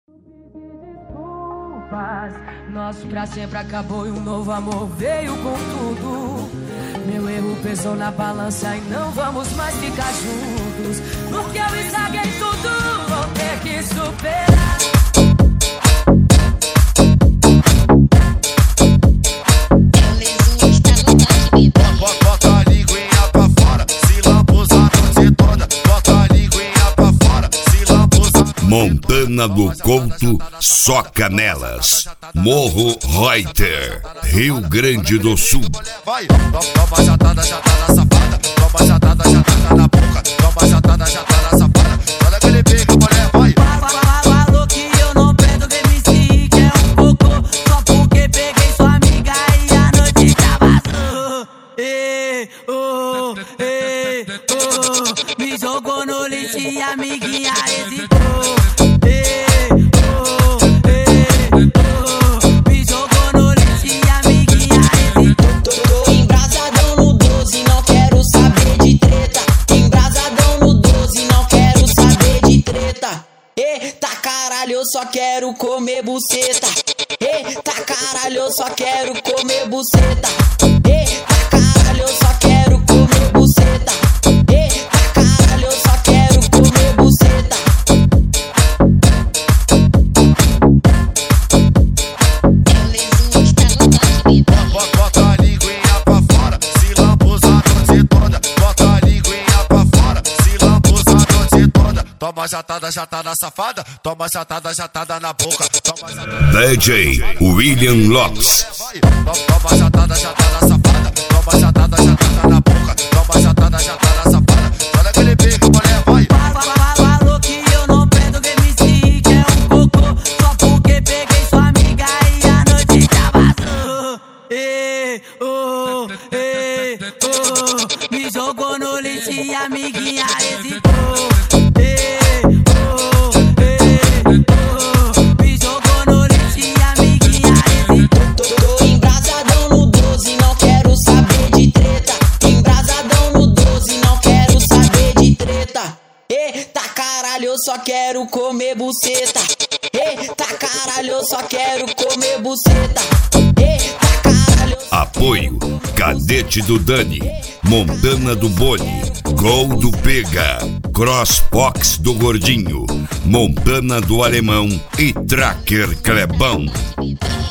Nosso pra sempre acabou e um novo amor veio com tudo. Meu erro pesou na balança e não vamos mais ficar juntos. Porque eu estraguei tudo, vou ter que superar. Bota a linguinha pra fora, se lambuza a noite toda. Bota a linguinha pra fora, se lambuza. Montana do Couto, só canelas. Morro Reuter, Rio Grande do Sul. Vai, toma jatada safada. Toma jatada na boca. Toma jatada na safada. Olha aquele pique, mulher, vai. Falou que eu não prendo MC, que é um cocô. Só porque peguei sua amiga e a noite já vazou. Me jogou no lixo e a amiguinha hesitou. Me jogou no lixo e a amiguinha hesitou. Tô embrasadão no 12, não quero saber de treta. Embrasadão no 12, não quero saber de treta. Eita caralho, eu só quero comer buceta. Eita caralho, eu só quero comer buceta. Eita caralho, eu só quero comer buceta. Eita caralho, eu só quero comer buceta. Bota a linguinha pra fora, se lambuza a noite toda. Bota a linguinha pra fora, se lambuza a noite toda. Toma jatada safada. Toma jatada na boca. Toma jatada. DJ William Lopes. Toma jatada safada. Toma jatada na boca. Toma jatada safada. Olha aquele pique, mulher, vai. Falou que eu não prendo MC, que é um cocô. Só porque peguei sua amiga e a noite já vazou. Me jogou no lixo e a amiguinha hesitou. Me jogou no lixo e a amiguinha hesitou. Tô embrasadão no 12, não quero saber de treta. Embrasadão no 12, não quero saber de treta. Eita caralho, eu só quero comer buceta. Eita caralho, eu só quero comer buceta. Eita caralho. Apoio Cadete do Dani, Montana do Boni, Gol do Pega, Crossbox do Gordinho, Montana do Alemão e Tracker Clebão.